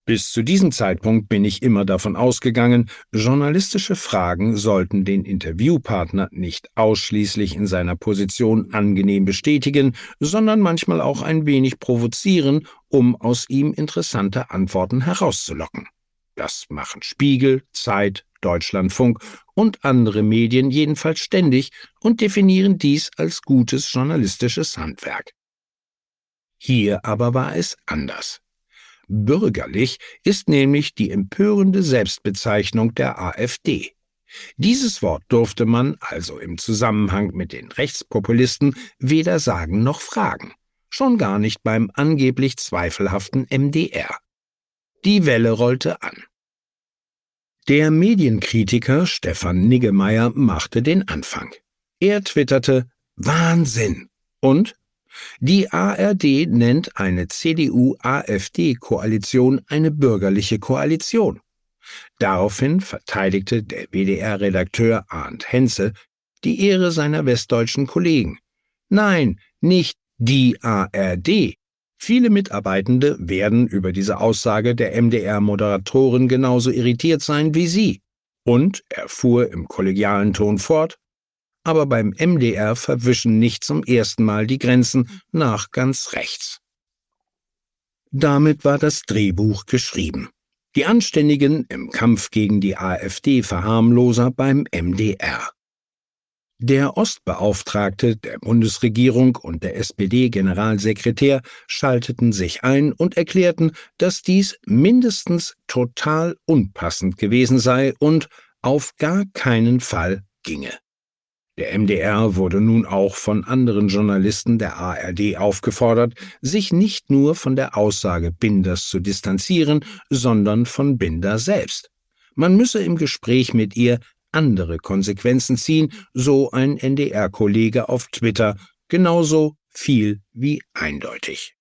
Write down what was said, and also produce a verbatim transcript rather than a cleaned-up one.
Bis zu diesem Zeitpunkt bin ich immer davon ausgegangen, journalistische Fragen sollten den Interviewpartner nicht ausschließlich in seiner Position angenehm bestätigen, sondern manchmal auch ein wenig provozieren, um aus ihm interessante Antworten herauszulocken. Das machen Spiegel, Zeit, Deutschlandfunk und andere Medien jedenfalls ständig und definieren dies als gutes journalistisches Handwerk. Hier aber war es anders. Bürgerlich ist nämlich die empörende Selbstbezeichnung der AfD. Dieses Wort durfte man also im Zusammenhang mit den Rechtspopulisten weder sagen noch fragen, schon gar nicht beim angeblich zweifelhaften M D R. Die Welle rollte an. Der Medienkritiker Stefan Niggemeier machte den Anfang. Er twitterte: Wahnsinn! Und die A R D nennt eine C D U-A f D-Koalition eine bürgerliche Koalition. Daraufhin verteidigte der W D R-Redakteur Arndt Henze die Ehre seiner westdeutschen Kollegen. Nein, nicht die A R D. Viele Mitarbeitende werden über diese Aussage der M D R-Moderatorin genauso irritiert sein wie sie. Und er fuhr im kollegialen Ton fort: Aber beim M D R verwischen nicht zum ersten Mal die Grenzen nach ganz rechts. Damit war das Drehbuch geschrieben. Die Anständigen im Kampf gegen die AfD-Verharmloser beim M D R. Der Ostbeauftragte der Bundesregierung und der S P D-Generalsekretär schalteten sich ein und erklärten, dass dies mindestens total unpassend gewesen sei und auf gar keinen Fall ginge. Der M D R wurde nun auch von anderen Journalisten der A R D aufgefordert, sich nicht nur von der Aussage Binders zu distanzieren, sondern von Binder selbst. Man müsse im Gespräch mit ihr andere Konsequenzen ziehen, so ein N D R-Kollege auf Twitter, genauso viel wie eindeutig.